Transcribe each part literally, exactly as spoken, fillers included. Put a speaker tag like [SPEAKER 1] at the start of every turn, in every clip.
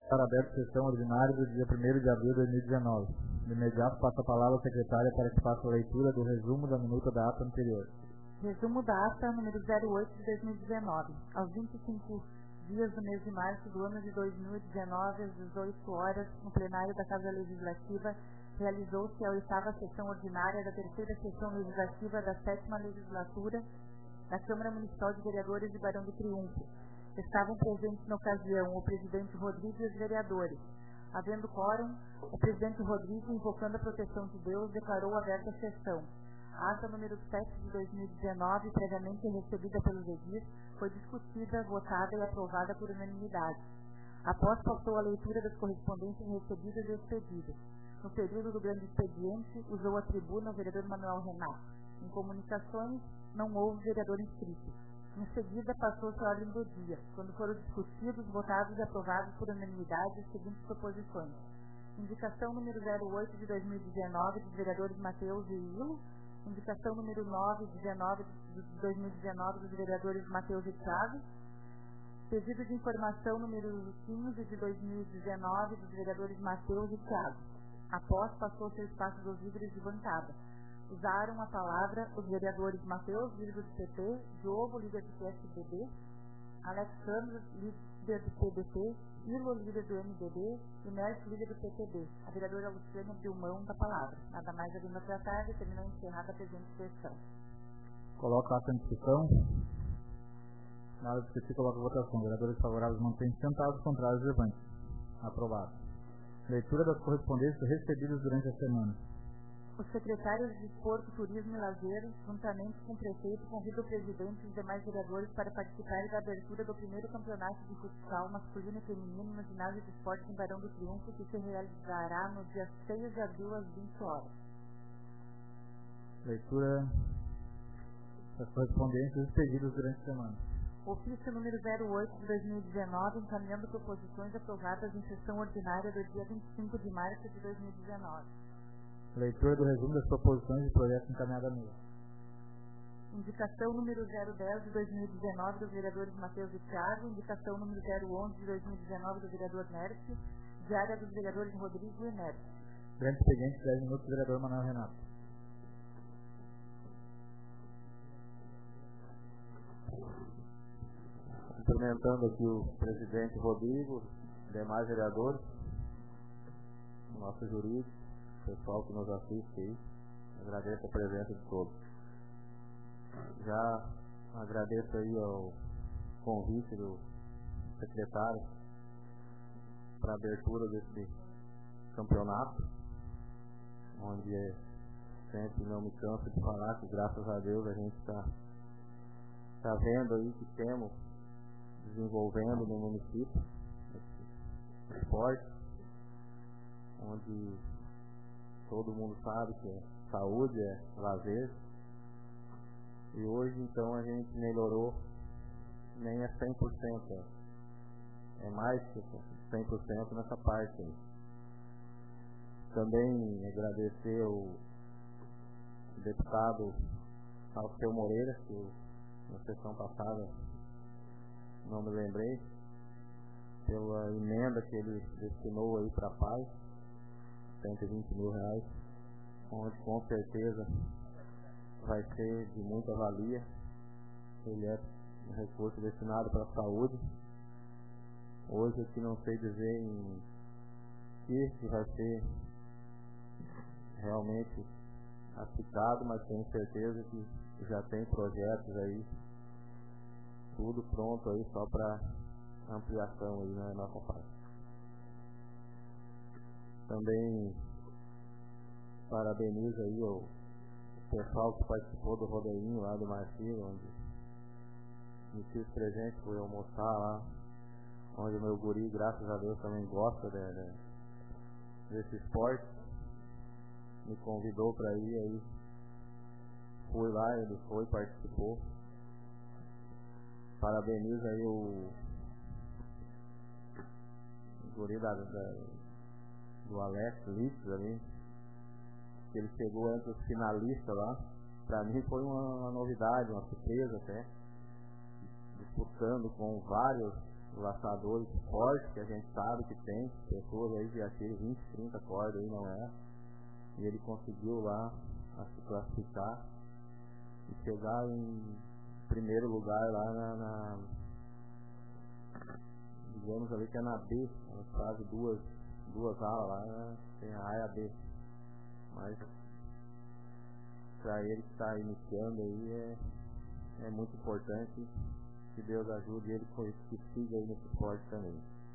[SPEAKER 1] Para aberta sessão ordinária do dia primeiro de abril de dois mil e dezenove. De imediato, passo a palavra à secretária para que faça a leitura do resumo da minuta da ata anterior.
[SPEAKER 2] Resumo da ata número zero oito de dois mil e dezenove. Aos vinte e cinco dias do mês de março do ano de dois mil e dezenove, às dezoito horas, no plenário da Casa Legislativa, realizou-se a oitava sessão ordinária da terceira sessão legislativa da sétima legislatura da Câmara Municipal de Vereadores de Barão do Triunfo. Estavam presentes na ocasião o presidente Rodrigo e os vereadores. Havendo quórum, o presidente Rodrigo, invocando a proteção de Deus, declarou aberta a sessão. A ata número sete de dois mil e dezenove, previamente recebida pelos edis, foi discutida, votada e aprovada por unanimidade. Após passou a leitura das correspondências recebidas e expedidas. No período do grande expediente, usou a tribuna o vereador Manuel Renato. Em comunicações, não houve vereador inscrito. Em seguida, passou-se a ordem do dia, quando foram discutidos, votados e aprovados por unanimidade as seguintes proposições. Indicação número zero oito de dois mil e dezenove dos vereadores Mateus e Ilo. Indicação número nove de dois mil e dezenove dos vereadores Mateus e Thiago. Pedido de informação número quinze de dois mil e dezenove dos vereadores Mateus e Thiago. Após, passou-se o espaço dos líderes de bancada. Usaram a palavra os vereadores Mateus, líder do P T, Diogo, líder do P S D B, Alexandre, líder do P D T, Ilo, líder do M D B e Mércio, líder do P T B. A vereadora Luciana abriu mão da palavra. Nada mais havendo a tratar, determinou encerrada a presente sessão.
[SPEAKER 1] Coloca a ata em discussão. Na hora de discutir, coloca a votação. Vereadores favoráveis mantêm-se sentados, contrários levantes. Aprovado. Leitura das correspondências recebidas durante a semana.
[SPEAKER 2] Os secretários de Esporte, Turismo e Lazer, juntamente com o prefeito, convidam o presidente e os demais vereadores para participarem da abertura do primeiro campeonato de futsal masculino e feminino no ginásio de esportes em Barão do Triunfo, que se realizará no dia seis de abril às vinte horas.
[SPEAKER 1] Leitura das correspondências expedidas durante a semana.
[SPEAKER 2] Ofício número zero oito de dois mil e dezenove, encaminhando proposições aprovadas em sessão ordinária do dia vinte e cinco de março de dois mil e dezenove.
[SPEAKER 1] Leitura do resumo das proposições de projeto encaminhada à mesa.
[SPEAKER 2] Indicação número zero dez de dois mil e dezenove dos vereadores Mateus e Thiago. Indicação número zero onze de dois mil e dezenove do vereador Mércio. Diária dos vereadores Rodrigo e Mércio.
[SPEAKER 1] Grande expediente, dez minutos, vereador Manuel Renato.
[SPEAKER 3] Cumprimentando aqui o presidente Rodrigo, demais vereadores, o nosso jurídico, o pessoal que nos assiste aí, agradeço a presença de todos. Já agradeço aí ao convite do secretário para a abertura desse campeonato, onde é, sempre não me canso de falar que graças a Deus a gente está tá vendo aí que temos desenvolvendo no município esse esporte, onde todo mundo sabe que é saúde, é lazer. E hoje então a gente melhorou, nem é cem por cento, é mais que cem por cento nessa parte aí. Também agradecer o deputado Alceu Moreira, que eu, na sessão passada não me lembrei, pela emenda que ele destinou aí para a paz, cento e vinte mil reais, onde com certeza vai ser de muita valia. Ele é um recurso destinado para a saúde. Hoje aqui não sei dizer em que se vai ser realmente aplicado, mas tenho certeza que já tem projetos aí, tudo pronto aí só para ampliação aí na nossa parte. Também parabenizo aí o pessoal que participou do rodeinho lá do Marcinho, onde me fiz presente, fui almoçar lá, onde o meu guri, graças a Deus, também gosta de, de, desse esporte. Me convidou para ir, aí fui lá, ele foi, participou. Parabenizo aí o, o guri da, da, do Alex Litz ali, que ele chegou entre os finalistas lá. Pra mim foi uma, uma novidade, uma surpresa até, disputando com vários laçadores fortes que a gente sabe que tem, pessoas aí que atiram vinte, trinta cordas aí, não é? E ele conseguiu lá a se classificar e chegar em primeiro lugar lá na, na digamos ali que é na B, quase duas, duas alas lá, né? Tem a A e a B. Mas para ele que está iniciando aí é, é muito importante. Que Deus ajude ele com isso, que siga aí nesse esporte também.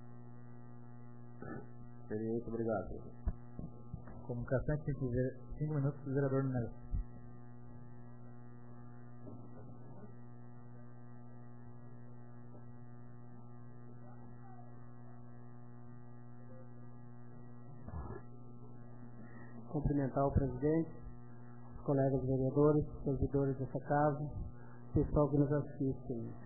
[SPEAKER 3] Seria muito obrigado.
[SPEAKER 1] Comunicação, cinco minutos do vereador Nelson.
[SPEAKER 4] Cumprimentar o presidente, os colegas vereadores, servidores dessa casa, pessoal que nos assiste.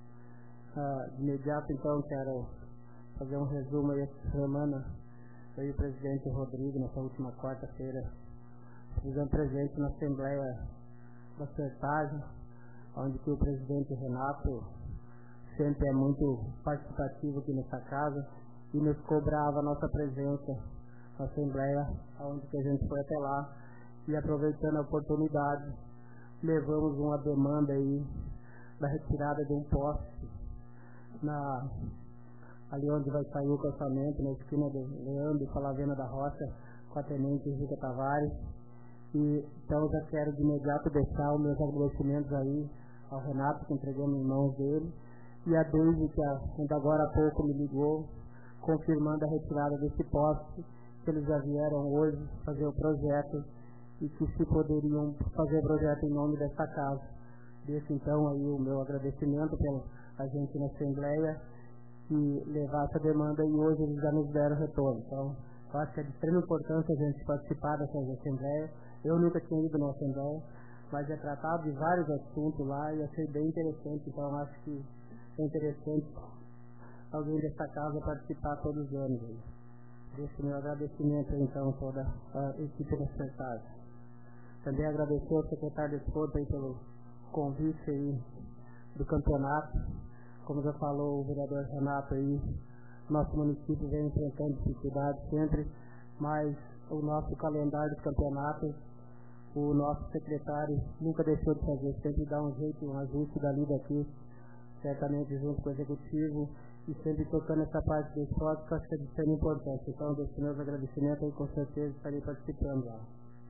[SPEAKER 4] Ah, de imediato, então, quero fazer um resumo aí essa semana. Eu e o presidente Rodrigo, nessa última quarta-feira, fizemos presente na Assembleia da Sertagem, onde que o presidente Renato sempre é muito participativo aqui nessa casa e nos cobrava a nossa presença na Assembleia, onde que a gente foi até lá e, aproveitando a oportunidade, levamos uma demanda aí da retirada de um poste na, ali onde vai sair o calçamento, na esquina do Leandro e Salavena da Roça, com a tenente Henrique Tavares. E então eu já quero de imediato deixar os meus agradecimentos aí ao Renato, que entregamos em mãos dele, e a Deise, que ainda agora há pouco me ligou, confirmando a retirada desse poste, que eles já vieram hoje fazer o projeto e que se poderiam fazer o projeto em nome dessa casa. Deixo então aí o meu agradecimento pela a gente na Assembleia e levar essa demanda, e hoje eles já nos deram retorno. Então, eu acho que é de extrema importância a gente participar dessas Assembleias. Eu nunca tinha ido na Assembleia, mas é tratado de vários assuntos lá e achei bem interessante. Então, eu acho que é interessante alguém dessa casa participar todos os anos. Deixo meu agradecimento então a toda a equipe da Sertagem. Também agradecer ao secretário de Esporte aí pelo convite aí do campeonato. Como já falou o vereador Renato aí, nosso município vem enfrentando dificuldades sempre, mas o nosso calendário de campeonatos, o nosso secretário nunca deixou de fazer, sempre dá um jeito, um ajuste dali daqui, certamente junto com o executivo, e sempre tocando essa parte do esporte, que eu acho que é de extrema importância. Então, deixo meus agradecimentos aí, com certeza estarei participando lá.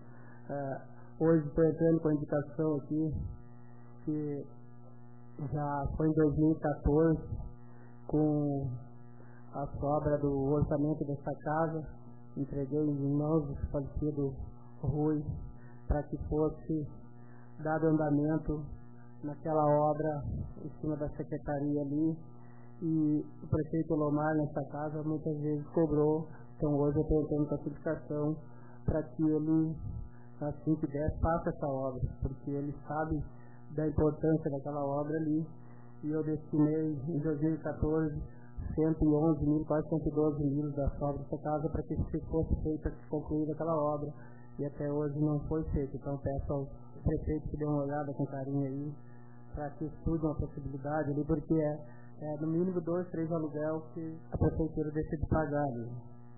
[SPEAKER 4] Uh, hoje estou entrando com a indicação aqui, que já foi em dois mil e quatorze, com a sobra do orçamento dessa casa, entreguei em mãos do falecido Rui, para que fosse dado andamento naquela obra em cima da secretaria ali, e o prefeito Lomar nessa casa muitas vezes cobrou. Então hoje eu estou entrando com a publicação para que ele, assim que der, faça essa obra, porque ele sabe da importância daquela obra ali, e eu destinei em dois mil e quatorze cento e onze mil, quase cento e doze mil da obra dessa casa para que se fosse feita, concluída aquela obra, e até hoje não foi feito. Então peço ao prefeito que dê uma olhada com carinho aí, para que estudem a possibilidade ali, porque é, é no mínimo dois, três aluguel que a prefeitura deixa de pagar ali.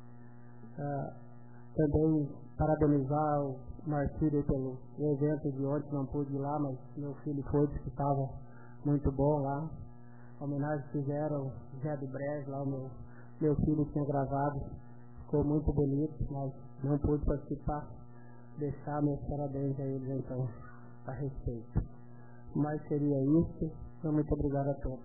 [SPEAKER 4] Ah, também parabenizar o Marcílio pelo evento de ontem, não pude ir lá, mas meu filho foi, que estava muito bom lá. A homenagem que fizeram Zé do Brejo, lá o meu, meu filho tinha gravado, ficou muito bonito, mas não pude participar. Deixar meus parabéns a eles então, a respeito. Mas seria isso. Então, muito obrigado a todos.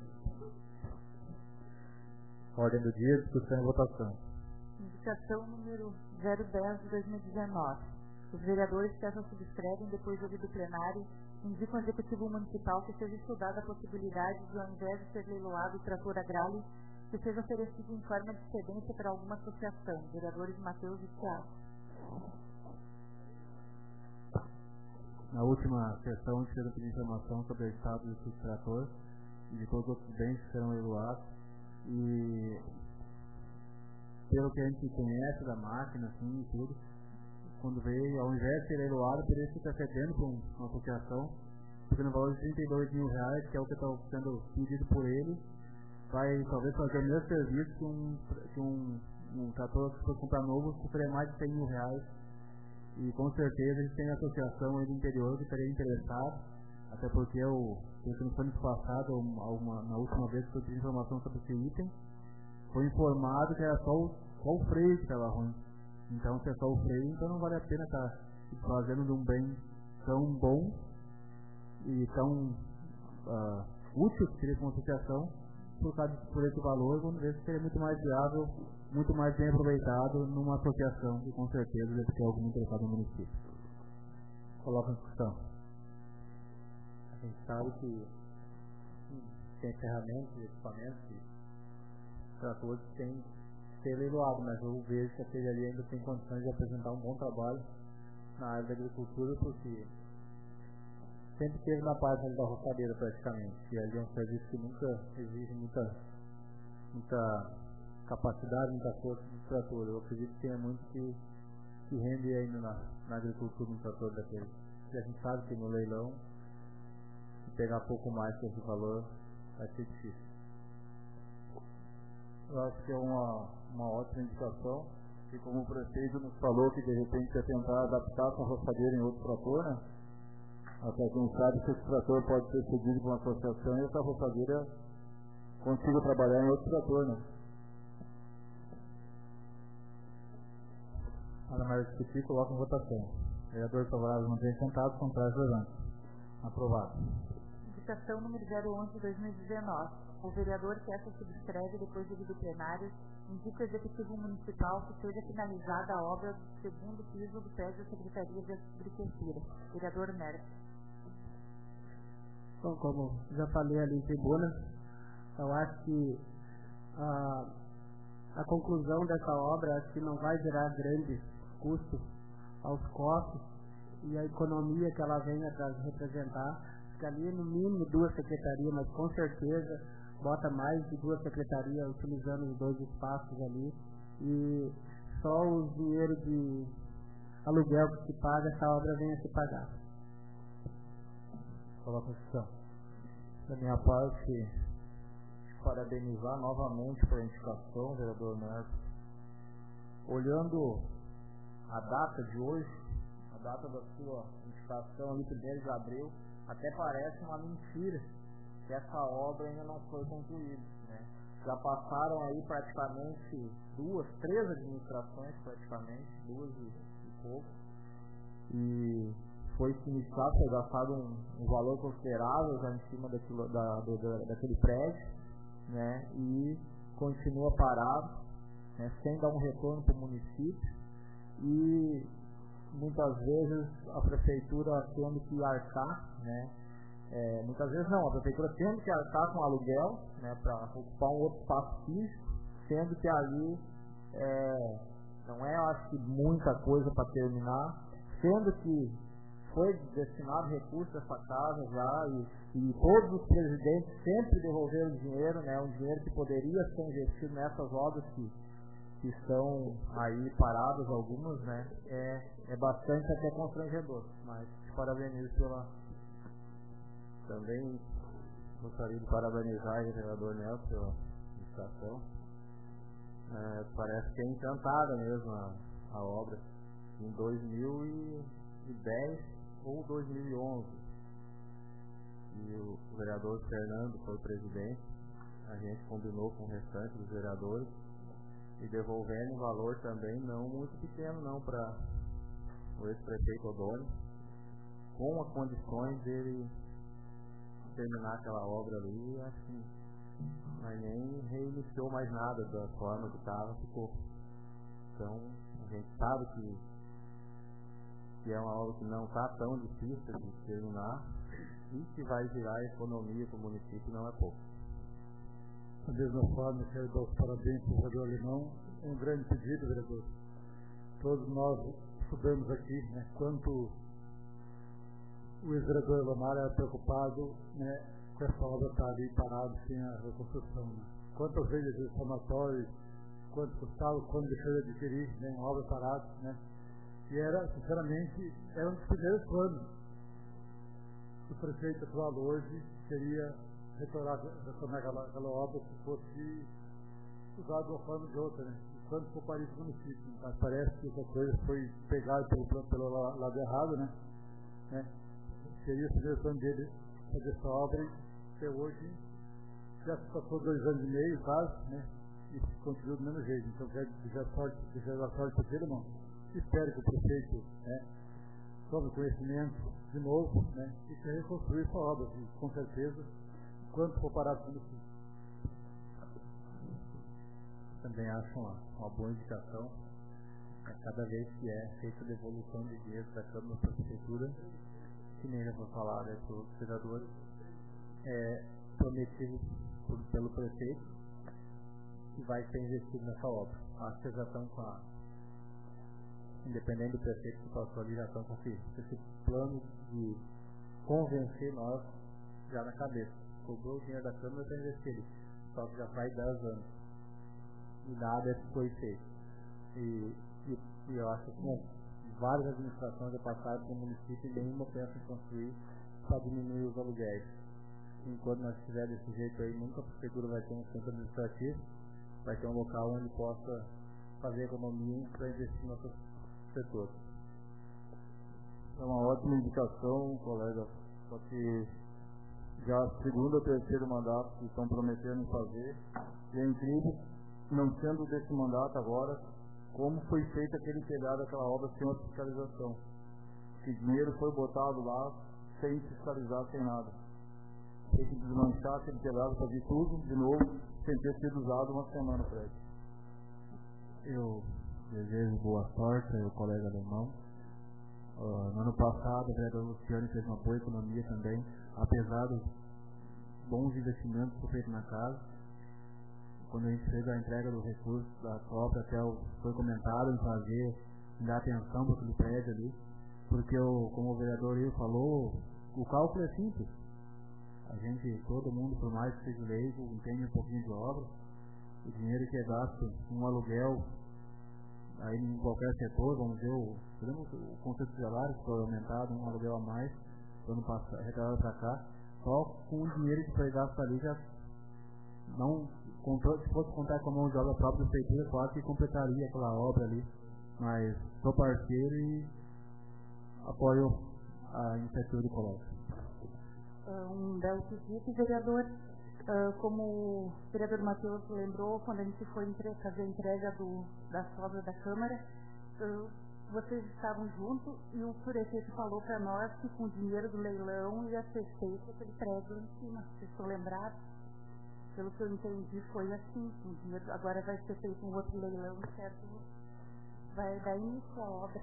[SPEAKER 1] Ordem do dia, discussão e votação.
[SPEAKER 2] Indicação número zero dez de dois mil e dezenove. Os vereadores que essa subscrevem, depois de ouvido o plenário, indicam ao Executivo Municipal que seja estudada a possibilidade de, ao invés de ser leiloado o trator agrário, que seja oferecido em forma de cedência para alguma associação. Vereadores Matheus e Thiago.
[SPEAKER 1] Na última sessão, fez a pedir informação sobre o estado desse trator e de todos os outros bens que serão leiloados. E pelo que a gente conhece da máquina, assim, e tudo, quando veio, ao invés de ser leiloado, teria que estar cedendo para uma associação, porque no valor de trinta e dois mil reais, que é o que está sendo pedido por ele, vai talvez fazer o mesmo serviço que um, que um, um trator que for comprar novo, custaria mais de cem mil reais. E com certeza eles têm associação aí do interior que estaria interessado, até porque eu, no ano passado, uma, na última vez que eu tive informação sobre esse item, foi informado que era só o, só o freio que estava ruim. Então, se é só o freio, então não vale a pena estar tá fazendo de um bem tão bom e tão uh, útil que seria uma associação por, causa, por esse valor, vamos ver se seria muito mais viável, muito mais bem aproveitado numa associação que com certeza deve ter algum interessado no município. Coloca em discussão.
[SPEAKER 3] A gente sabe que tem ferramentas e equipamentos e tratores que tem que ser leiloado, mas eu vejo que a Feiraria ainda tem condições de apresentar um bom trabalho na área da agricultura, porque sempre teve na parte da roçadeira praticamente, e ali é um serviço que nunca exige muita, muita capacidade, muita força do trator. Eu acredito que tenha muito que, que rende ainda na, na agricultura um trator daquele. E a gente sabe que no leilão, se pegar pouco mais que esse valor, vai ser difícil.
[SPEAKER 1] Eu acho que é uma, uma ótima indicação, e como o prefeito nos falou que de repente ia tentar adaptar essa roçadeira em outro trator, né? Até quem sabe que esse trator pode ser cedido por uma associação e essa roçadeira consiga trabalhar em outro trator, né? Nada mais discutir, coloca em votação. Vereadores favoráveis mantêm sentados, contrários levantam. Aprovado.
[SPEAKER 2] Indicação número zero onze de dois mil e dezenove. O vereador que essa subscreve depois do plenário indica o executivo municipal que seja finalizada a obra do segundo piso do prédio da Secretaria de Agricultura. Vereador Merck.
[SPEAKER 4] Bom, como já falei ali em tribuna, eu acho que a, a conclusão dessa obra acho que não vai gerar grandes custos aos cofres, e a economia que ela vem a representar, que ali no mínimo duas secretarias, mas com certeza bota mais de duas secretarias utilizando os dois espaços ali, e só o dinheiro de aluguel que se paga, essa obra vem a se pagar.
[SPEAKER 1] Coloca a questão. Da minha parte, parabenizar novamente pela indicação, vereador Neto. Olhando a data de hoje, a data da sua indicação ali, primeiro de abril, até parece uma mentira que essa obra ainda não foi concluída, né? Já passaram aí praticamente duas, três administrações praticamente, duas e, e pouco, e foi iniciado, foi gastado um, um valor considerável já em cima daquilo, da, do, da, daquele prédio, né? E continua parado, né? Sem dar um retorno para o município, e muitas vezes a prefeitura tendo que arcar, né? É, muitas vezes não, a prefeitura tendo que arcar com aluguel, né, para ocupar um outro espaço físico, sendo que ali é, não é, eu acho que muita coisa para terminar, sendo que foi destinado recursos a essa casa já, e, e todos os presidentes sempre devolveram dinheiro, né, um dinheiro que poderia ser investido nessas obras que, que estão aí paradas, algumas, né, é, é bastante até constrangedor, mas parabenizo pela...
[SPEAKER 3] Também gostaria de parabenizar o vereador Nelson pela indicação. É, parece que é encantada mesmo a, a obra. Em dois mil e dez ou dois mil e onze. E o vereador Fernando foi o presidente. A gente combinou com o restante dos vereadores e devolvendo um valor também não muito pequeno não para o ex-prefeito Odônio, com as condições dele terminar aquela obra ali, acho que mas nem reiniciou mais nada da forma que estava, ficou. Então, a gente sabe que, que é uma obra que não está tão difícil de terminar e que vai virar a economia para o município não é pouco.
[SPEAKER 1] Da mesma forma, quero dar os parabéns para o vereador Alemão. Um grande pedido, vereador. Todos nós estudamos aqui, né, quanto o ex-vereador Elomar era preocupado, né, com essa obra estar ali parada sem a reconstrução. Né? Quantas vezes os somatórios, quanto custava, quando deixou de adquirir, né, uma obra parada, né? E era, sinceramente, era um dos primeiros planos. O prefeito atual hoje seria retornar, retornar aquela, aquela obra se fosse usada de uma forma ou de outra, né? E quando for para esse município, mas parece que essa coisa foi pegada pelo, pelo lado errado, né? né? Seria a sugestão dele fazer essa obra e até hoje já se passou dois anos e meio, quase, né? E continua do mesmo jeito. Então, quero desejar sorte, desejar sorte para ele, irmão. Espero que o prefeito, né, tome conhecimento de novo, né, e que reconstruir essa obra, e, com certeza, quanto for parado com isso.
[SPEAKER 3] Também acho uma, uma boa indicação. É, cada vez que é feita a devolução de dinheiro da Câmara para a Prefeitura, que nem já foi falado né, pelos vereadores, é prometido por, pelo prefeito que vai ser investido nessa obra. Acho que já estão com a, independente do prefeito que passou ali, já estão com esse, esse plano de convencer nós já na cabeça. Cobrou o dinheiro da Câmara para investir, só que já faz dez anos e nada foi feito. E, e, e eu acho que né, várias administrações já passaram pelo município e nenhuma pensa em construir para diminuir os aluguéis. Enquanto nós estivermos desse jeito aí, nunca a prefeitura vai ter um centro administrativo, vai ter um local onde possa fazer economia para investir no nosso setor.
[SPEAKER 1] É uma ótima indicação, colega, só que já segundo ou terceiro mandato que estão prometendo fazer, e é incrível, não sendo desse mandato agora, como foi feito aquele telhado, aquela obra sem uma fiscalização. Que dinheiro foi botado lá sem fiscalizar, sem nada. Tem que desmanchar aquele telhado, fazer tudo de novo, sem ter sido usado uma semana para ele.
[SPEAKER 3] Eu desejo boa sorte ao colega alemão. Uh, no ano passado, o vereador Luciano fez uma boa economia também, apesar dos bons investimentos que foram feitos na casa. Quando a gente fez a entrega do recurso da própria, até foi comentado em fazer, em dar atenção para aquele prédio ali, porque, eu, como o vereador Rio falou, o cálculo é simples. A gente, todo mundo, por mais que seja leigo, entende um pouquinho de obra, o dinheiro que é gasto um aluguel, aí em qualquer setor, vamos ver, o, o conceito de salário que foi aumentado, um aluguel a mais, do ano passado, recarregado para cá, só com o dinheiro que foi gasto ali já não, se fosse contar com a mão de obra própria da prefeitura, quase que completaria aquela obra ali, mas sou parceiro e apoio a iniciativa do colega.
[SPEAKER 2] Um belo pedido, vereador. Uh, como o vereador Matheus lembrou, quando a gente foi entre, fazer a entrega do, das obras da Câmara, uh, vocês estavam juntos e o prefeito falou para nós que com o dinheiro do leilão ia ser feito aquele prédio lá em cima. Vocês estão lembrados? Pelo que eu entendi, foi assim. O dinheiro agora vai ser feito um outro leilão, certo? Vai dar início à obra.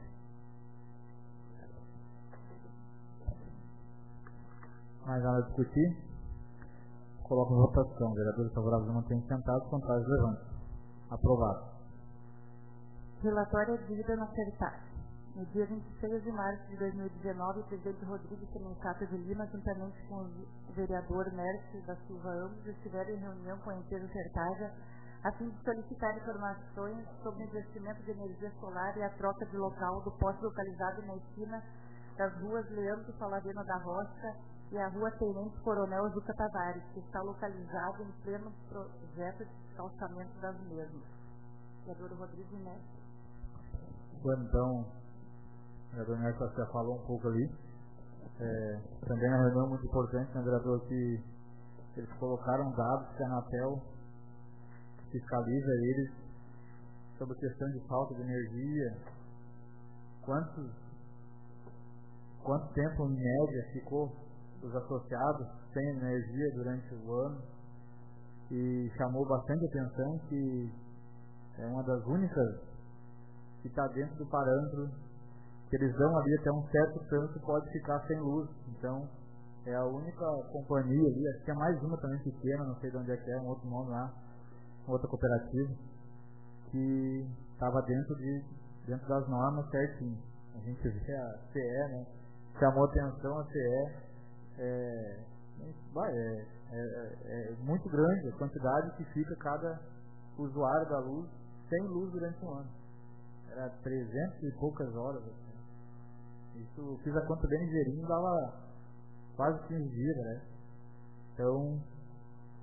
[SPEAKER 1] Mais nada a discutir? Coloco em votação. Vereadores favoráveis mantêm sentados, contrários levantam. Aprovado.
[SPEAKER 2] Relatório de vida não acertar. No dia vinte e seis de março de dois mil e dezenove, o presidente Rodrigo Semencato de Lima, juntamente com o vereador Mércio da Silva, ambos estiveram em reunião com a empresa Sertaja a fim de solicitar informações sobre o investimento de energia solar e a troca de local do poste localizado na esquina das ruas Leandro Salavena da Rocha e a rua Tenente Coronel Juca Tavares, que está localizado em pleno projeto de calçamento das mesmas. Vereador Rodrigo Mércio.
[SPEAKER 1] Então, o vereador Mércio já falou um pouco ali. É, também é uma reunião muito importante, né, vereador, que eles colocaram dados que a Anatel fiscaliza eles sobre a questão de falta de energia, quantos, quanto tempo em média ficou os associados sem energia durante o ano, e chamou bastante atenção que é uma das únicas que está dentro do parâmetro que eles dão ali até um certo tanto pode ficar sem luz. Então é a única companhia ali, acho que é mais uma também pequena, não sei de onde é que é, um outro nome lá, outra cooperativa, que estava dentro de dentro das normas certinho. A gente vê a C E, né? Chamou atenção a C E, é, vai, é, é, é muito grande a quantidade que fica cada usuário da luz sem luz durante um ano. Era trezentas e poucas horas. Assim. Isso, fiz a conta bem ligeirinho, dava quase quinze dias, né? Então,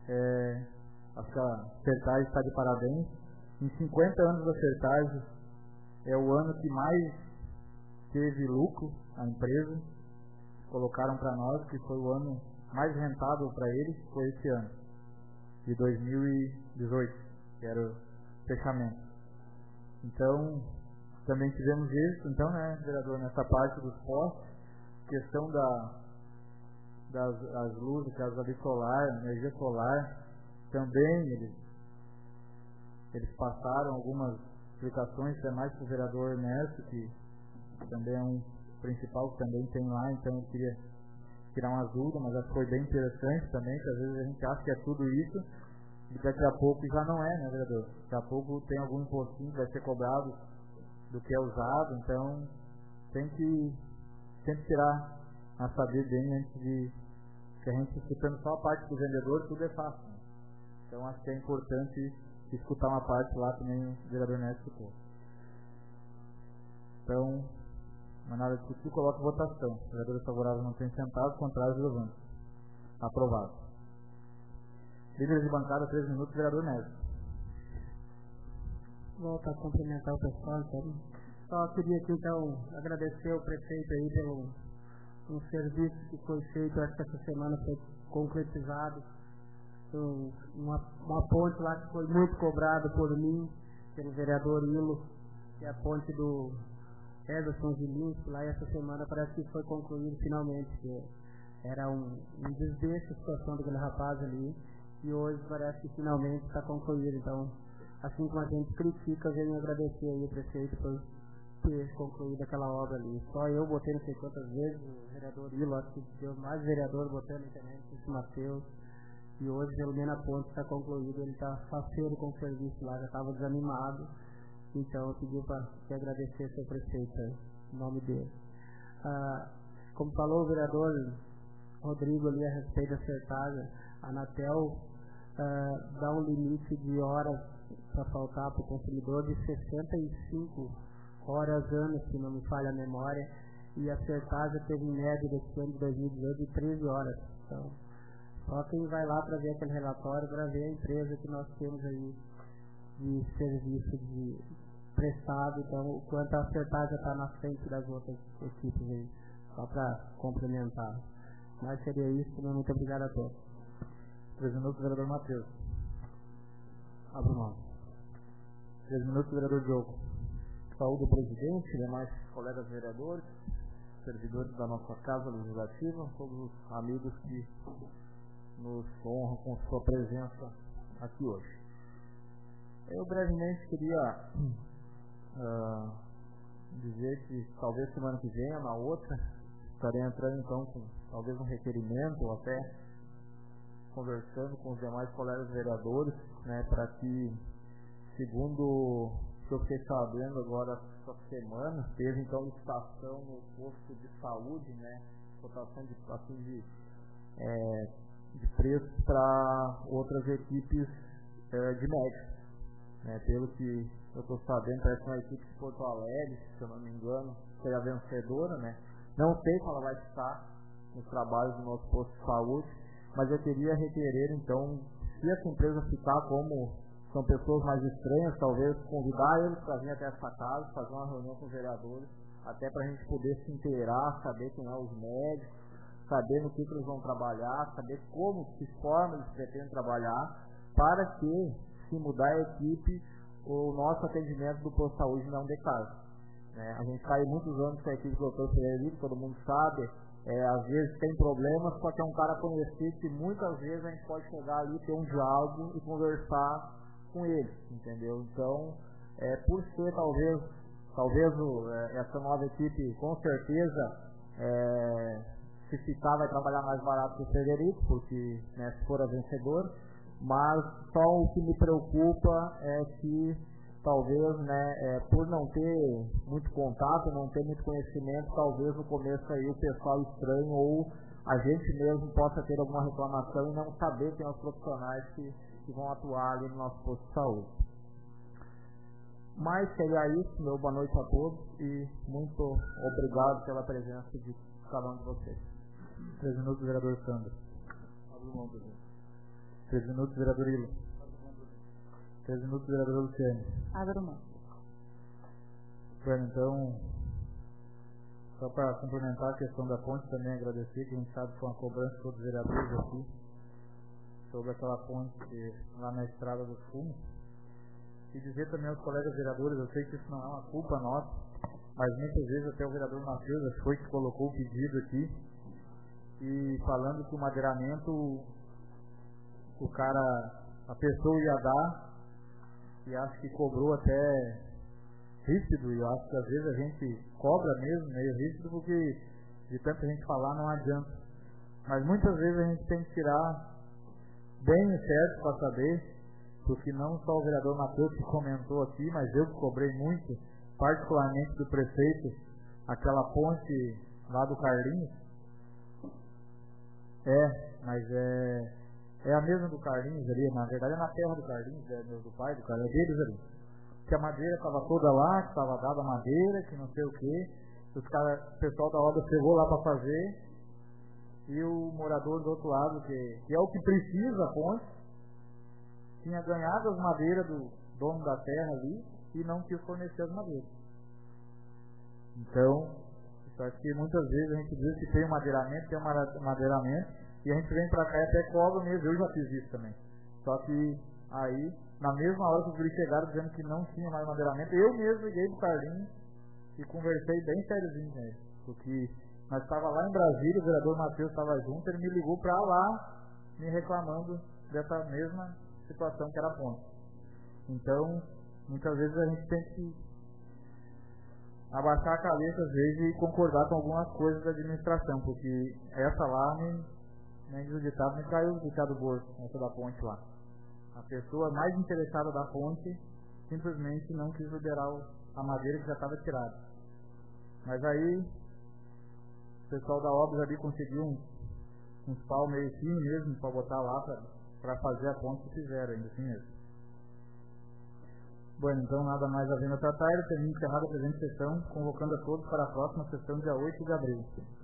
[SPEAKER 1] É, acho que a Sertagem está de parabéns. Em cinquenta anos da Sertagem, é o ano que mais teve lucro a empresa. Colocaram para nós que foi o ano mais rentável para eles, foi esse ano, de dois mil e dezoito, que era o fechamento. Então, também tivemos isso, então, né, vereador, nessa parte dos postos, questão da, das as luzes, casa ali solar, energia solar, também eles, eles passaram algumas explicações, até mais para o vereador Ernesto, que também é um principal, que também tem lá, então eu queria tirar uma dúvida, mas acho que foi bem interessante também, que às vezes a gente acha que é tudo isso, e daqui a pouco já não é, né, vereador? Daqui a pouco tem algum impostinho que vai ser cobrado do que é usado, então tem que sempre tirar a saber bem antes de que a gente escutando só a parte do vendedor, tudo é fácil, né? Então acho que é importante escutar uma parte lá, também o vereador Neto escutou. Então, manada de discutir, coloca em votação. Vereador favorável não tem sentado, contrário de levante. Aprovado. Líderes de bancada, três minutos, vereador Neto.
[SPEAKER 4] Volto a cumprimentar o pessoal, então. Só queria aqui, então, agradecer ao prefeito aí pelo um serviço que foi feito, acho que essa semana foi concretizado. Um, uma, uma ponte lá que foi muito cobrada por mim, pelo vereador Ilo, que é a ponte do Everson Zilinski, lá, e essa semana parece que foi concluído finalmente, que era um, um desdeixo a situação daquele rapaz ali, e hoje parece que finalmente está concluído. Então, assim como a gente critica, eu venho agradecer aí o prefeito por ter concluído aquela obra ali. Só eu botei não sei quantas vezes, o vereador Ilo, acho que deu mais vereador botando na internet, o Matheus, e hoje pelo menos a ponte está concluída, ele está faceiro com o serviço lá, já estava desanimado, então eu pedi para te agradecer ao seu prefeito aí, em nome dele. Ah, como falou o vereador Rodrigo ali a respeito da Sertagem, a Anatel ah, dá um limite de horas para faltar para o consumidor de sessenta e cinco horas anos, se não me falha a memória, e a Sertagem teve em média desse ano de dois mil e dezoito de treze horas. Então, só quem vai lá para ver aquele relatório, para ver a empresa que nós temos aí de serviço de prestado, então o quanto a Sertagem está na frente das outras equipes aí, só para complementar. Mas seria isso, muito obrigado a todos.
[SPEAKER 1] Três minutos, vereador Matheus.
[SPEAKER 3] Abro mão.
[SPEAKER 1] Três minutos, vereador Diogo.
[SPEAKER 3] Saúde ao presidente, demais colegas vereadores, servidores da nossa Casa Legislativa, todos os amigos que nos honram com sua presença aqui hoje. Eu brevemente queria uh, dizer que talvez semana que vem ou na outra estarei entrando então com talvez um requerimento ou até conversando com os demais colegas vereadores, né, para que, segundo o que eu fiquei sabendo agora essa semana, teve então licitação no posto de saúde, né, cotação de, assim, de, é, de preços para outras equipes é, de médicos, né, pelo que eu estou sabendo, parece uma equipe de Porto Alegre, se eu não me engano, foi a vencedora, né, não sei se ela vai estar nos trabalhos do nosso posto de saúde, mas eu queria requerer, então, se essa empresa ficar como são pessoas mais estranhas, talvez convidar eles para vir até essa casa, fazer uma reunião com os vereadores, até para a gente poder se inteirar, saber quem é os médicos, saber no que, que eles vão trabalhar, saber como, de que forma eles pretendem trabalhar, para que, se mudar a equipe, o nosso atendimento do posto de saúde não decaia. É, a gente está aí muitos anos com a equipe do doutor Ferreira, todo mundo sabe, é, às vezes tem problemas, só que é um cara conhecido que muitas vezes a gente pode chegar ali, ter um diálogo e conversar com ele, entendeu? Então, é, por ser talvez, talvez o, é, essa nova equipe, com certeza, é, se ficar vai trabalhar mais barato que o Frederico, porque, né, se for a vencedora, mas só o que me preocupa é que talvez, né, é, por não ter muito contato, não ter muito conhecimento, talvez no começo aí o pessoal estranho ou a gente mesmo possa ter alguma reclamação e não saber quem são os profissionais que, que vão atuar ali no nosso posto de saúde. Mas seria isso, meu boa noite a todos e muito obrigado pela presença de cada um de vocês.
[SPEAKER 1] Três minutos, vereador Sandro. Três minutos, vereador Ilo. Três minutos, vereador Luciano.
[SPEAKER 2] Agrumã.
[SPEAKER 1] Bueno, então, só para complementar a questão da ponte, também agradecer, que a gente sabe que foi uma cobrança de todos os vereadores aqui, sobre aquela ponte lá na Estrada dos Fumos. E dizer também aos colegas vereadores, eu sei que isso não é uma culpa nossa, mas muitas vezes até o vereador Matheus foi que colocou o pedido aqui, e falando que o madeiramento, o cara, a pessoa ia dar, e acho que cobrou até ríspido, e eu acho que às vezes a gente cobra mesmo, meio ríspido, porque de tanta gente falar não adianta. Mas muitas vezes a gente tem que tirar bem o certo para saber, porque não só o vereador Matheus que comentou aqui, mas eu que cobrei muito, particularmente do prefeito, aquela ponte lá do Carlinhos. É, mas é, é a mesma do Carlinhos ali, na verdade é na terra do Carlinhos, é do pai do Carlinhos, é deles ali. Que a madeira estava toda lá, que estava dada a madeira, que não sei o que, os cara, o pessoal da obra chegou lá para fazer, e o morador do outro lado, que, que é o que precisa a ponte, tinha ganhado as madeiras do dono da terra ali e não quis fornecer as madeiras. Então, eu acho que muitas vezes a gente diz que tem um madeiramento, tem um madeiramento, e a gente vem pra cá e até cobra mesmo, eu já fiz isso também. Só que aí, na mesma hora que os guris chegaram dizendo que não tinha mais madeiramento, eu mesmo liguei pro Carlinhos e conversei bem sériozinho com ele. Porque nós estávamos lá em Brasília, o vereador Matheus estava junto, ele me ligou pra lá, me reclamando dessa mesma situação que era a ponte. Então, muitas vezes a gente tem que abaixar a cabeça às vezes e concordar com algumas coisas da administração, porque essa lá nem, nem diz o ditado, nem caiu o ditado do bolso, essa da ponte lá. A pessoa mais interessada da ponte simplesmente não quis liberar a madeira que já estava tirada. Mas aí o pessoal da obra ali conseguiu uns, uns pau meio fino mesmo para botar lá para fazer a ponte que fizeram ainda assim mesmo. Bom, então nada mais havendo a tratar, ele termina encerrada a presente sessão, convocando a todos para a próxima sessão dia oito de abril.